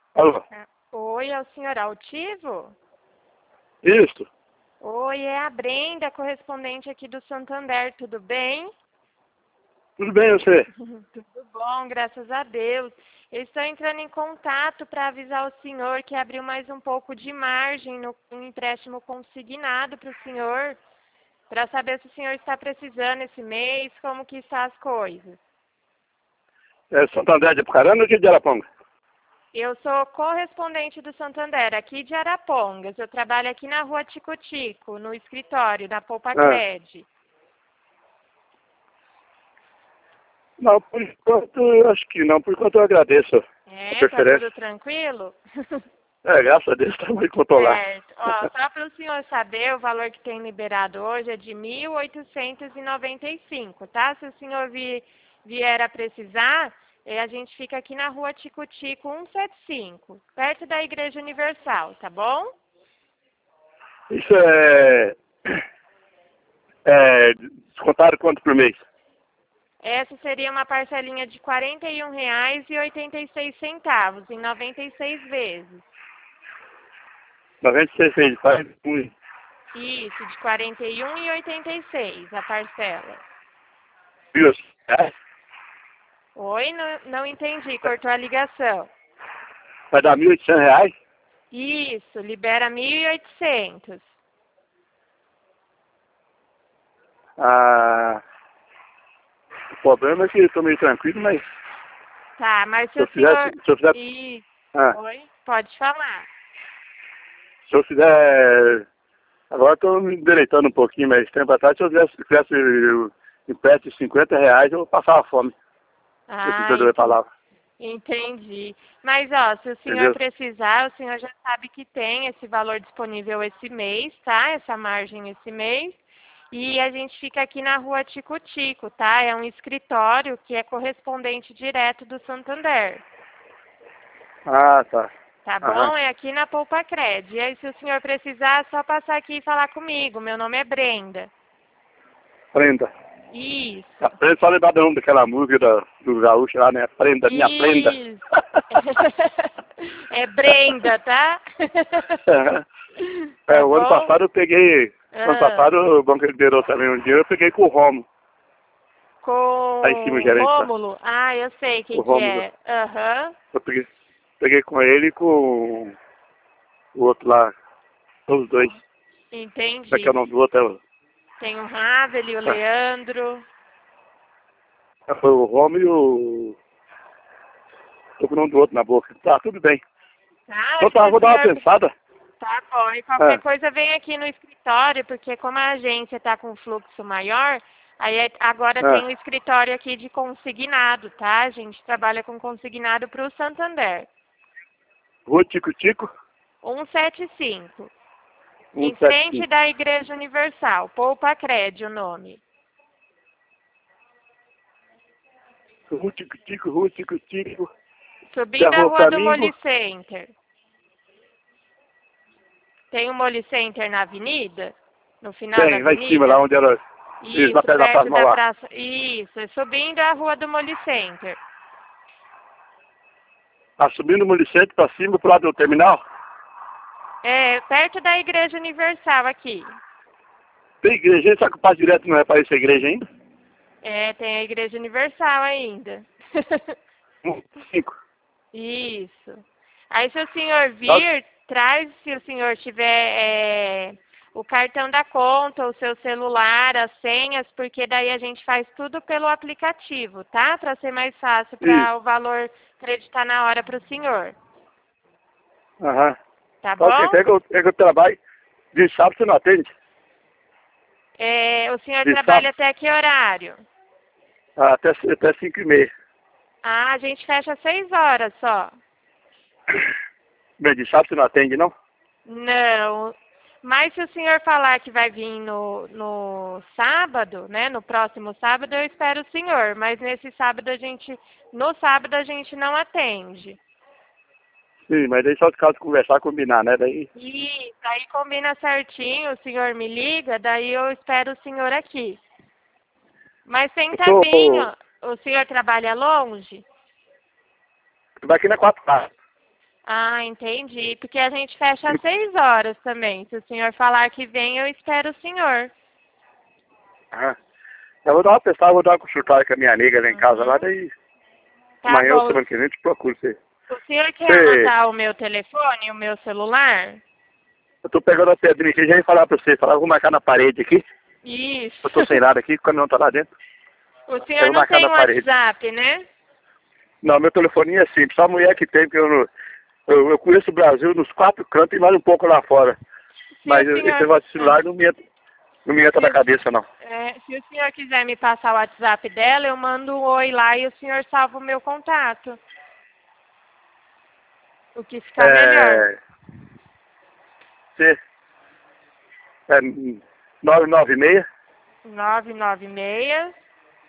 Alô? Oi, é o senhor Altivo? Isso. Oi, é a Brenda, correspondente aqui do Santander, tudo bem? Tudo bem, você? Tudo bom, graças a Deus. Eu estou entrando em contato para avisar o senhor que abriu mais um pouco de margem no empréstimo consignado para o senhor, para saber se o senhor está precisando esse mês, como que estão as coisas. É Santander de Apucarana ou de Araponga? Eu sou correspondente do Santander, aqui de Arapongas. Eu trabalho aqui na rua Tico-Tico, no escritório da Poupa Ah. Cred. Não, por enquanto eu acho que não. Por enquanto eu agradeço a Tá tudo preferência. tranquilo? Graças a Deus está muito controlado. Certo. Ó, só para o senhor saber, o valor que tem liberado hoje é de 1.895, tá? Se o senhor vier a precisar, a gente fica aqui na rua Tico-Tico 175, perto da Igreja Universal, tá bom? Isso é descontado quanto por mês? Essa seria uma parcelinha de R$ 41,86, em 96 vezes. 96 vezes, faz um. Isso, de R$ 41,86 a parcela. Viu? É? Oi, não entendi, cortou a ligação. Vai dar R$ 1.800? Isso, libera 1.800. Ah, o problema é que eu estou meio tranquilo, mas Tá, mas se eu fizer... Isso. Ah, Oi, pode falar. se eu fizer... Agora estou me deleitando um pouquinho, mas tempo atrás, se eu fizesse empréstimo de R$ 50, eu passava fome. Esse Ah, perdoe a palavra. entendi. Mas, ó, se o senhor Entendeu? precisar, o senhor já sabe que tem esse valor disponível esse mês, tá? Essa margem esse mês. E a gente fica aqui na rua Tico-Tico, tá? É um escritório que é correspondente direto do Santander. Ah, tá. Tá Aham. bom? É aqui na Poupa Cred. E aí, se o senhor precisar, é só passar aqui e falar comigo. Meu nome é Brenda. Prenda. Isso. A prenda, só lembrar do nome daquela música do gaúcho lá, né? Prenda, minha prenda. Isso. É Brenda, tá? Tá O ano bom? passado eu peguei... Ano Ah, passado o banco liberou também um dinheiro, eu peguei com o Romo. Aí em cima o com gerente lá. Rômulo? Ah, eu sei O quem que Romulo. é. Aham, Eu peguei com ele e com o outro lá. Os dois. Como é que é entendi. o nome do outro? Tem o Ravel e o Leandro. Foi o Romo e o... Tô com o nome do outro na boca. Tá, tudo bem. Tá, Então acho tá, que o vou dar uma senhor... pensada. Tá bom, e qualquer Ah, coisa vem aqui no escritório, porque como a agência está com fluxo maior, aí agora tem o ah. escritório aqui de consignado, tá? A gente trabalha com consignado para o Santander. Rua Tico Tico, 175, em frente 175. da Igreja Universal, Poupa Cred o nome. Rua Tico Tico. Subindo a Rua Rua do Flamingo. Moli Center. Tem um Moli Center na avenida? No final da Tem, lá em cima, lá avenida? onde era. Isso, na Isso, perto da Praça perto da Mauá. praça. Isso, subindo a Rua do Moli Center. Tá subindo o Municente pra cima, pro lado do terminal. É, perto da Igreja Universal aqui. Tem igreja, só que o passo direto não é para essa igreja ainda? É, tem a Igreja Universal ainda. 5. Isso. Aí se o senhor Tá? vir, traz se o senhor tiver o cartão da conta, o seu celular, as senhas, porque daí a gente faz tudo pelo aplicativo, tá? Para ser mais fácil para Isso. o valor acreditar na hora para o senhor. Aham. Tá Só que bom? é que eu trabalho. De sábado você não atende? É, o senhor De trabalha sábado até que horário? até 5h30. Ah, a gente fecha às 6 horas só. Bem, de sábado você não atende, não? Não. Mas se o senhor falar que vai vir no sábado, né? No próximo sábado, eu espero o senhor. Mas no sábado a gente não atende. Sim, mas aí só de caso conversar, combinar, né? Daí. E aí combina certinho, o senhor me liga, daí eu espero o senhor aqui. Mas Eu tenta vir, tô. ó. O senhor trabalha longe? Daqui na 4 casas. Ah, entendi. Porque a gente fecha às 6 horas também. Se o senhor falar que vem, eu espero o senhor. Ah, eu vou dar uma testada, vou dar uma consultada com a minha amiga lá em casa, lá, daí Tá amanhã ou bom. semana que vem eu te procuro você. O senhor quer anotar o meu telefone, o meu celular? Eu tô pegando a pedrinha aqui, já ia falar pra você, vou marcar na parede aqui. Isso. Eu tô sem nada aqui, o caminhão tá lá dentro. O Eu senhor vou não marcar tem na parede. WhatsApp, né? Não, meu telefoninho é simples, só a mulher que tem, porque eu conheço o Brasil nos 4 cantos e mais um pouco lá fora. Mas esse negócio de celular não me entra na cabeça, não. Se o senhor quiser me passar o WhatsApp dela, eu mando um oi lá e o senhor salva o meu contato. O que ficar melhor. Você, 996 996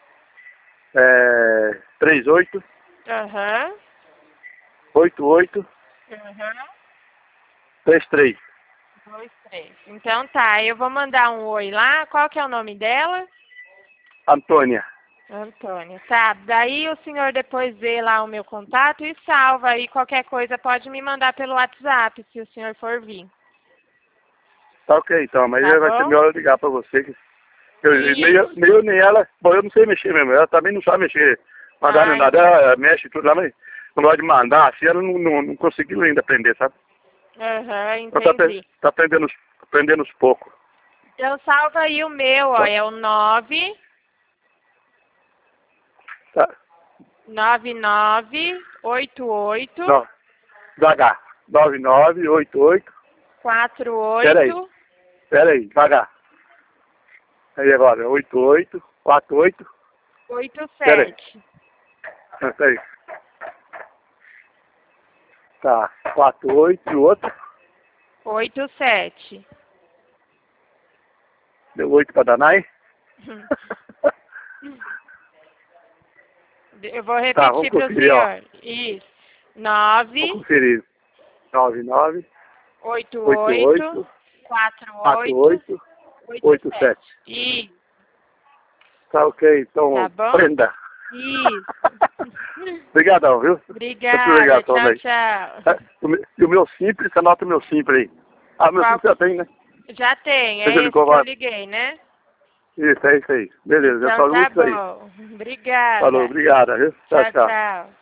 38 Aham. 88 Aham. 33. 23. Então tá, eu vou mandar um oi lá. Qual que é o nome dela? Antônia. Antônia. Tá, daí o senhor depois vê lá o meu contato e salva aí. Qualquer coisa pode me mandar pelo WhatsApp, se o senhor for vir. Tá ok, então, mas Tá vai ser bom? melhor eu ligar pra você. Nem eu nem ela, bom, eu não sei mexer mesmo, ela também não sabe mexer. Mandar nem nada, ela mexe tudo lá, mas não gosta de mandar, assim, ela não conseguiu ainda aprender, sabe? Aham, Ela entendi. tá aprendendo uns poucos. Então salva aí o meu, ó, é o 9 Tá. 9988 Não, devagar. 9988. 48 Peraí, devagar. Aí agora, 88, 48. 87. Peraí. Tá, 48 e o outro. 87. Deu 8 pra Danai. Eu vou Tá, repetir vamos para o conferir, ó. senhor. Isso. 9 Vamos conferir. 99, 88 48 87. Isso. Tá ok, então Tá bom? prenda. Isso. Obrigadão, viu? Obrigada. Tchau, aí. tchau. E o meu simples, anota o meu simples aí. Ah, o meu simples já tem, né? Já tem, Você é esse que eu liguei, né? Isso, é isso aí. Beleza, eu Então falo tá muito isso aí. bom. Obrigada. Falou, obrigada, viu? Tchau, Tchau, tchau. tchau.